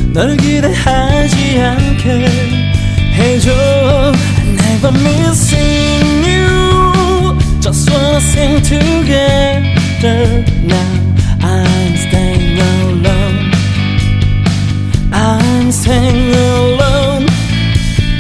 널 기대하지 않게 해줘. Never missing you, just wanna sing together now. I'm standing